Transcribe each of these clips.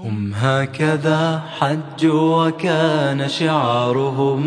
هم هكذا حجوا وكان شعارهم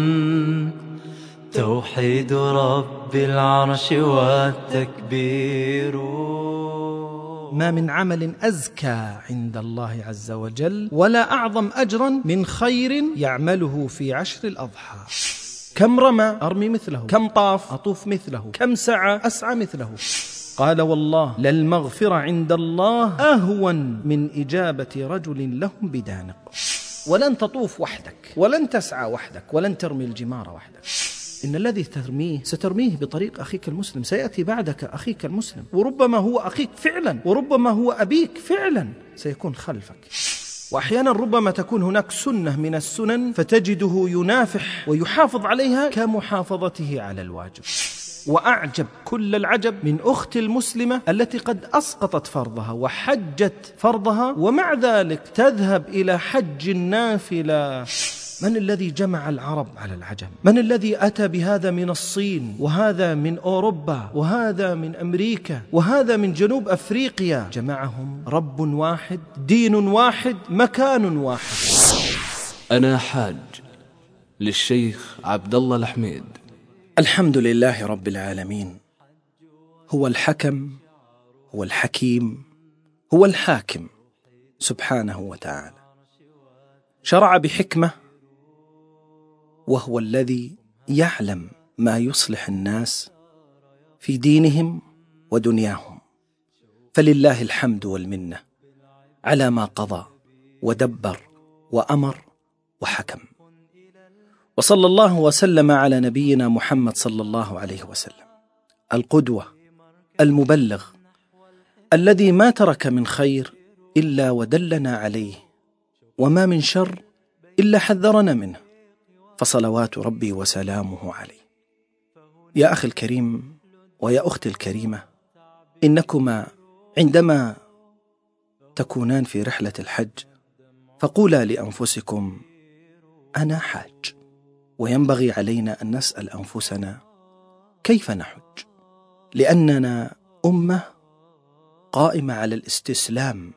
توحيد رب العرش والتكبير. ما من عمل أزكى عند الله عز وجل ولا أعظم أجرا من خير يعمله في عشر الأضحى. كم رمى أرمي مثله، كم طاف أطوف مثله، كم سعى أسعى مثله. قال والله للمغفرة عند الله أهون من إجابة رجل لهم بدانق. ولن تطوف وحدك، ولن تسعى وحدك، ولن ترمي الجمار وحدك. إن الذي ترميه سترميه بطريق أخيك المسلم، سيأتي بعدك أخيك المسلم، وربما هو أخيك فعلا، وربما هو أبيك فعلا سيكون خلفك. وأحيانا ربما تكون هناك سنة من السنن فتجده ينافح ويحافظ عليها كمحافظته على الواجب. وأعجب كل العجب من أخت المسلمة التي قد أسقطت فرضها وحجت فرضها ومع ذلك تذهب إلى حج النافلة. من الذي جمع العرب على العجم؟ من الذي أتى بهذا من الصين، وهذا من أوروبا، وهذا من أمريكا، وهذا من جنوب أفريقيا؟ جمعهم رب واحد، دين واحد، مكان واحد. أنا حاج للشيخ عبد الله الحميد. الحمد لله رب العالمين، هو الحكم، هو الحكيم، هو الحاكم سبحانه وتعالى. شرع بحكمة، وهو الذي يعلم ما يصلح الناس في دينهم ودنياهم. فلله الحمد والمنة على ما قضى ودبر وأمر وحكم. وصلى الله وسلم على نبينا محمد صلى الله عليه وسلم، القدوة المبلغ الذي ما ترك من خير إلا ودلنا عليه، وما من شر إلا حذرنا منه، فصلوات ربي وسلامه عليه. يا أخي الكريم ويا أختي الكريمة، إنكما عندما تكونان في رحلة الحج فقولا لأنفسكم أنا حاج. وينبغي علينا أن نسأل أنفسنا كيف نحج، لأننا أمة قائمة على الاستسلام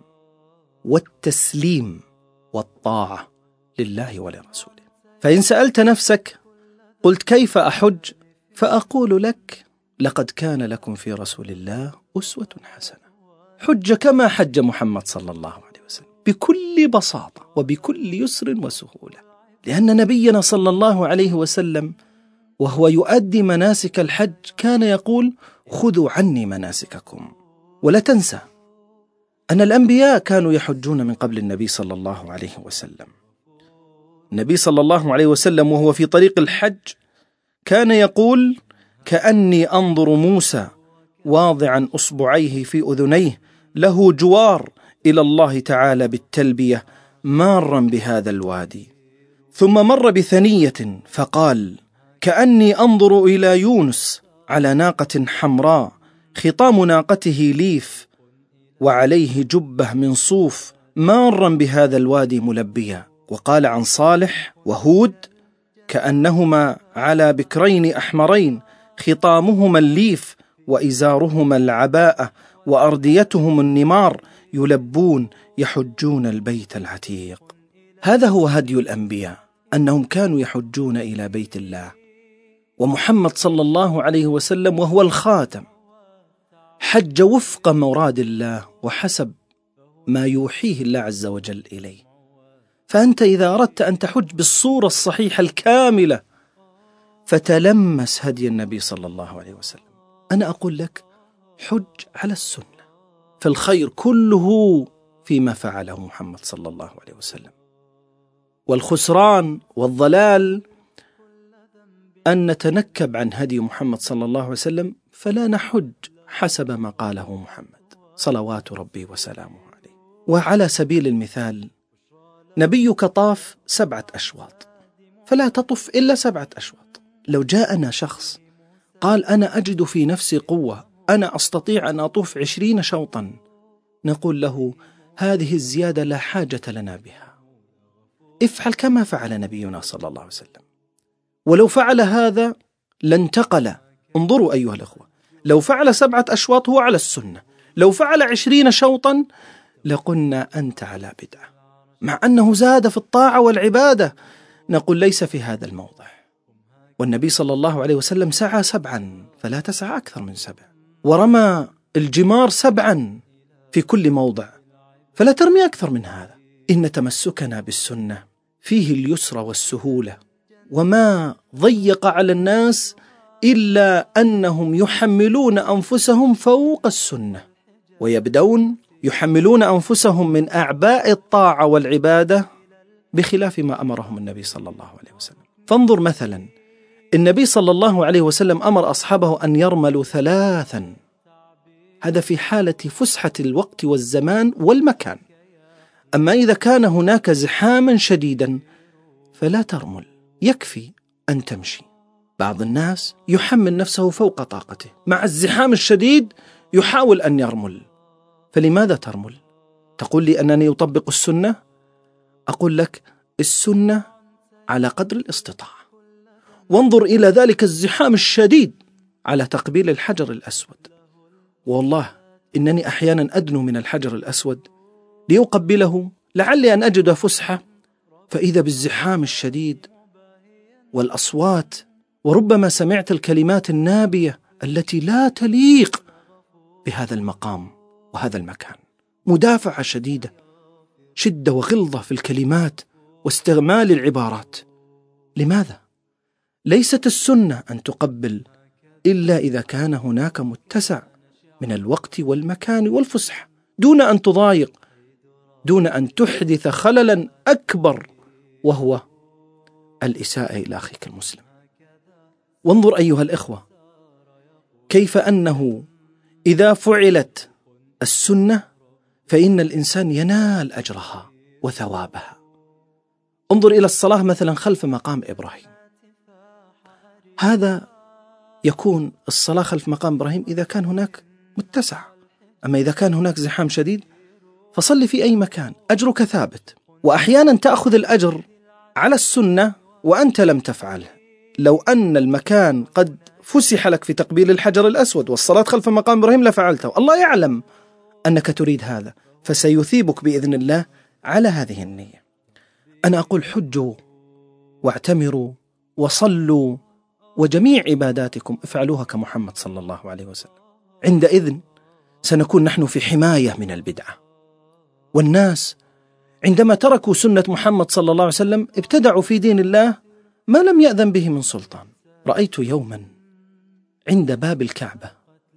والتسليم والطاعة لله ولرسوله. فإن سألت نفسك قلت كيف أحج، فأقول لك لقد كان لكم في رسول الله أسوة حسنة. حج كما حج محمد صلى الله عليه وسلم بكل بساطة وبكل يسر وسهولة، لأن نبينا صلى الله عليه وسلم وهو يؤدي مناسك الحج كان يقول خذوا عني مناسككم. ولا تنسى أن الأنبياء كانوا يحجون من قبل النبي صلى الله عليه وسلم. النبي صلى الله عليه وسلم وهو في طريق الحج كان يقول كأني أنظر موسى واضعا أصبعيه في أذنيه له جوار إلى الله تعالى بالتلبية مارا بهذا الوادي، ثم مر بثنية فقال كأني أنظر إلى يونس على ناقة حمراء خطام ناقته ليف وعليه جبة من صوف مارا بهذا الوادي ملبيا. وقال عن صالح وهود كأنهما على بكرين أحمرين خطامهما الليف وإزارهما العباءة وأرديتهم النمار يلبون يحجون البيت العتيق. هذا هو هدي الأنبياء، أنهم كانوا يحجون إلى بيت الله. ومحمد صلى الله عليه وسلم وهو الخاتم حج وفق مراد الله وحسب ما يوحيه الله عز وجل إليه. فأنت إذا أردت أن تحج بالصورة الصحيحة الكاملة فتلمس هدي النبي صلى الله عليه وسلم. أنا أقول لك حج على السنة، فالخير كله فيما فعله محمد صلى الله عليه وسلم. والخسران والضلال أن نتنكب عن هدي محمد صلى الله عليه وسلم فلا نحج حسب ما قاله محمد صلوات ربي وسلامه عليه. وعلى سبيل المثال نبيك طاف 7 أشواط، فلا تطف إلا 7 أشواط. لو جاءنا شخص قال أنا أجد في نفسي قوة، أنا أستطيع أن أطوف 20 شوطا، نقول له هذه الزيادة لا حاجة لنا بها، افعل كما فعل نبينا صلى الله عليه وسلم. ولو فعل هذا لانتقل. انظروا أيها الأخوة، لو فعل 7 أشواط هو على السنة، لو فعل 20 شوطا لقلنا أنت على بدعة، مع أنه زاد في الطاعة والعبادة. نقول ليس في هذا الموضع. والنبي صلى الله عليه وسلم سعى 7 فلا تسعى أكثر من 7، ورمى الجمار 7 في كل موضع فلا ترمي أكثر من هذا. إن تمسكنا بالسنة فيه اليسر والسهولة، وما ضيق على الناس إلا أنهم يحملون أنفسهم فوق السنة، ويبدون يحملون أنفسهم من أعباء الطاعة والعبادة بخلاف ما أمرهم النبي صلى الله عليه وسلم. فانظر مثلا، النبي صلى الله عليه وسلم أمر أصحابه أن يرملوا 3، هذا في حالة فسحة الوقت والزمان والمكان. أما إذا كان هناك زحاما شديدا فلا ترمل، يكفي أن تمشي. بعض الناس يحمل نفسه فوق طاقته، مع الزحام الشديد يحاول أن يرمل. فلماذا ترمل؟ تقول لي أنني أطبق السنة؟ أقول لك السنة على قدر الاستطاعة. وانظر إلى ذلك الزحام الشديد على تقبيل الحجر الأسود. والله إنني أحيانا أدنو من الحجر الأسود لأقبله لعلي أن أجد فسحة، فإذا بالزحام الشديد والأصوات، وربما سمعت الكلمات النابية التي لا تليق بهذا المقام وهذا المكان. مدافعة شديدة، شدة وغلظة في الكلمات واستعمال العبارات. لماذا؟ ليست السنة أن تقبل إلا إذا كان هناك متسع من الوقت والمكان والفسحة، دون أن تضايق، دون أن تحدث خللا أكبر، وهو الإساءة إلى أخيك المسلم. وانظر أيها الإخوة كيف أنه إذا فعلت السنة فإن الإنسان ينال أجرها وثوابها. انظر إلى الصلاة مثلا خلف مقام إبراهيم، هذا يكون الصلاة خلف مقام إبراهيم إذا كان هناك متسع. أما إذا كان هناك زحام شديد فصل في أي مكان، أجرك ثابت. وأحيانا تأخذ الأجر على السنة وأنت لم تفعله. لو أن المكان قد فسح لك في تقبيل الحجر الأسود والصلاة خلف مقام إبراهيم لفعلته، الله يعلم أنك تريد هذا، فسيثيبك بإذن الله على هذه النية. أنا أقول حجوا واعتمروا وصلوا، وجميع عباداتكم افعلوها كمحمد صلى الله عليه وسلم. عندئذ سنكون نحن في حماية من البدعة. والناس عندما تركوا سنة محمد صلى الله عليه وسلم ابتدعوا في دين الله ما لم يأذن به من سلطان. رأيت يوما عند باب الكعبة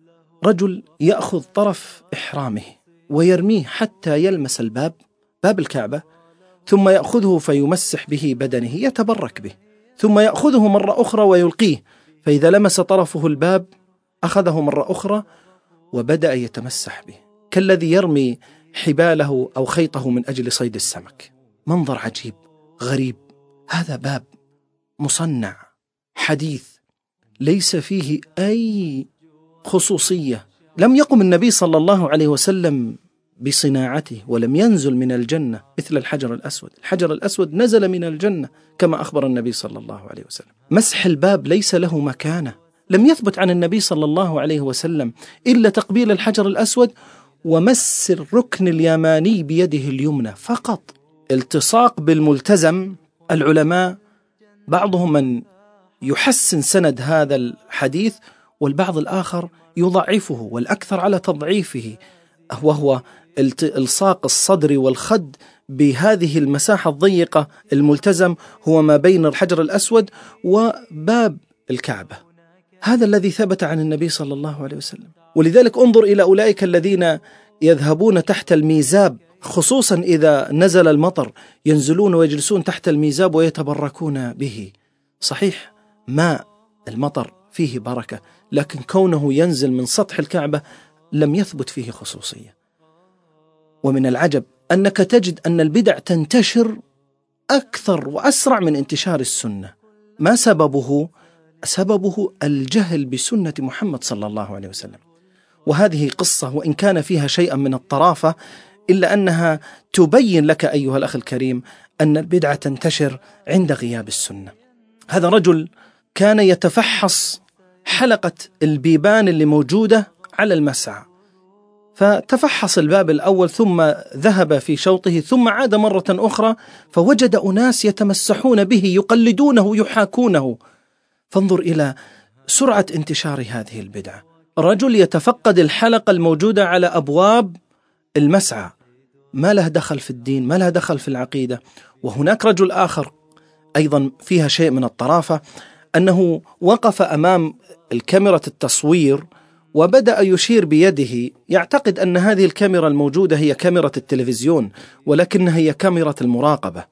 رجل يأخذ طرف إحرامه ويرميه حتى يلمس باب الكعبة، ثم يأخذه فيمسح به بدنه يتبرك به، ثم يأخذه مرة أخرى ويلقيه، فإذا لمس طرفه الباب أخذه مرة أخرى وبدأ يتمسح به كالذي يرمي حباله أو خيطه من أجل صيد السمك. منظر عجيب غريب. هذا باب مصنع حديث ليس فيه أي خصوصية. لم يقم النبي صلى الله عليه وسلم بصناعته، ولم ينزل من الجنة مثل الحجر الأسود. الحجر الأسود نزل من الجنة كما أخبر النبي صلى الله عليه وسلم. مسح الباب ليس له مكانة، لم يثبت عن النبي صلى الله عليه وسلم إلا تقبيل الحجر الأسود ومس الركن اليماني بيده اليمنى فقط. التصاق بالملتزم، العلماء بعضهم من يحسن سند هذا الحديث والبعض الآخر يضعفه، والأكثر على تضعيفه، وهو الصاق الصدر والخد بهذه المساحة الضيقة. الملتزم هو ما بين الحجر الأسود وباب الكعبة. هذا الذي ثبت عن النبي صلى الله عليه وسلم. ولذلك انظر إلى أولئك الذين يذهبون تحت الميزاب، خصوصا إذا نزل المطر ينزلون ويجلسون تحت الميزاب ويتبركون به. صحيح ماء المطر فيه بركة، لكن كونه ينزل من سطح الكعبة لم يثبت فيه خصوصية. ومن العجب أنك تجد أن البدع تنتشر أكثر وأسرع من انتشار السنة. ما سببه؟ سببه الجهل بسنة محمد صلى الله عليه وسلم. وهذه قصة وإن كان فيها شيئا من الطرافة، إلا أنها تبين لك أيها الأخ الكريم أن البدعة تنتشر عند غياب السنة. هذا رجل كان يتفحص حلقة البيبان اللي موجودة على المسعى، فتفحص الباب الأول ثم ذهب في شوطه ثم عاد مرة أخرى فوجد أناس يتمسحون به يقلدونه يحاكونه. فانظر إلى سرعة انتشار هذه البدعة. رجل يتفقد الحلقة الموجودة على أبواب المسعى، ما له دخل في الدين، ما له دخل في العقيدة. وهناك رجل آخر أيضا فيها شيء من الطرافة، أنه وقف أمام الكاميرا التصوير وبدأ يشير بيده، يعتقد أن هذه الكاميرا الموجودة هي كاميرا التلفزيون، ولكنها هي كاميرا المراقبة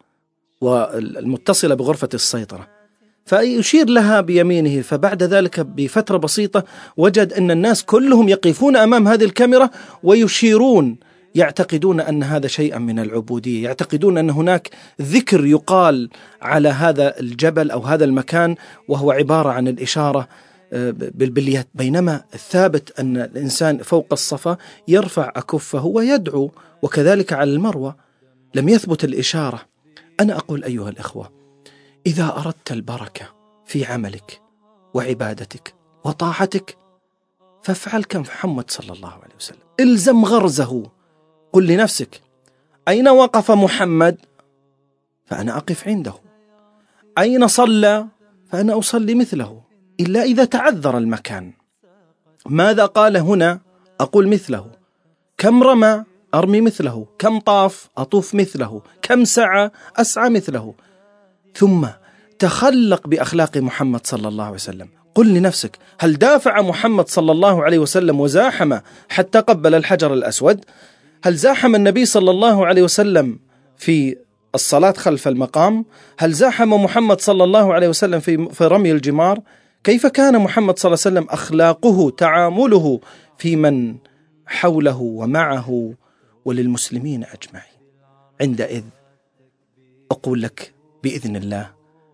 والمتصلة بغرفة السيطرة، فيشير لها بيمينه. فبعد ذلك بفترة بسيطة وجد أن الناس كلهم يقفون أمام هذه الكاميرا ويشيرون، يعتقدون أن هذا شيئا من العبودية، يعتقدون أن هناك ذكر يقال على هذا الجبل أو هذا المكان وهو عبارة عن الإشارة باليد، بينما الثابت أن الإنسان فوق الصفا يرفع أكفه ويدعو، وكذلك على المروة لم يثبت الإشارة. أنا أقول أيها الإخوة، إذا أردت البركة في عملك وعبادتك وطاعتك فافعل كمحمد صلى الله عليه وسلم، الزم غرزه. قل لنفسك أين وقف محمد فأنا أقف عنده، أين صلى فأنا أصلي مثله، إلا إذا تعذر المكان. ماذا قال هنا أقول مثله، كم رمى أرمي مثله، كم طاف أطوف مثله، كم سعى أسعى مثله. ثم تخلق بأخلاق محمد صلى الله عليه وسلم. قل لنفسك هل دافع محمد صلى الله عليه وسلم وزاحم حتى قبل الحجر الأسود؟ هل زاحم النبي صلى الله عليه وسلم في الصلاة خلف المقام؟ هل زاحم محمد صلى الله عليه وسلم في رمي الجمار؟ كيف كان محمد صلى الله عليه وسلم أخلاقه تعامله في من حوله ومعه وللمسلمين أجمعين؟ عندئذ أقول لك بإذن الله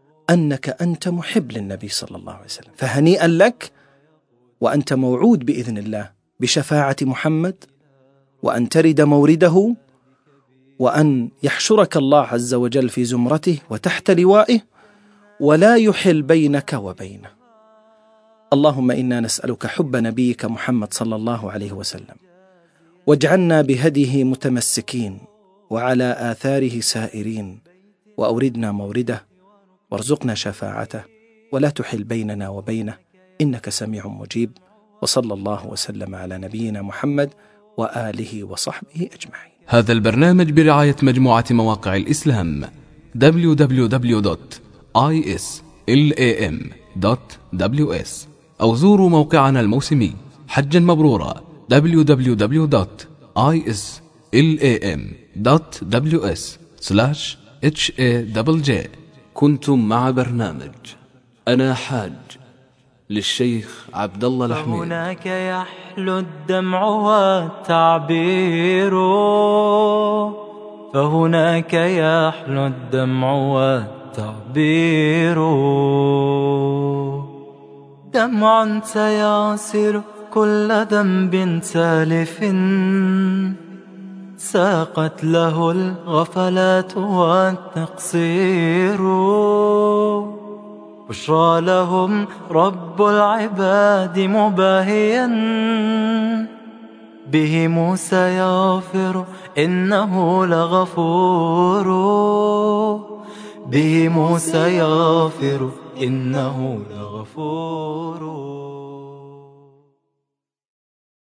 أنك أنت محب للنبي صلى الله عليه وسلم، فهنيئا لك، وأنت موعود بإذن الله بشفاعة محمد، وأن ترد مورده، وأن يحشرك الله عز وجل في زمرته وتحت لوائه، ولا يحل بينك وبينه. اللهم إنا نسألك حب نبيك محمد صلى الله عليه وسلم، واجعلنا بهديه متمسكين وعلى آثاره سائرين، وأوردنا مورده، وارزقنا شفاعته، ولا تحل بيننا وبينه، إنك سميع مجيب. وصلى الله وسلم على نبينا محمد وآله وصحبه أجمعين. هذا البرنامج برعاية مجموعة مواقع الإسلام www.islam.ws، أو زوروا موقعنا الموسمي حجا مبرورا www.islam.ws/HAJJ. كنتم مع برنامج أنا حاج للشيخ عبد الله الحميد. هناك يحلو الدمع والتعبير، فهناك يحلو الدمع والتعبير، دمع سيعصر كل ذنب سالف، ساقت له الغفلات والتقصير، بشرى لهم رب العباد مباهيا، به موسى يغفر إنه لغفور، به موسى يغفر إنه لغفور.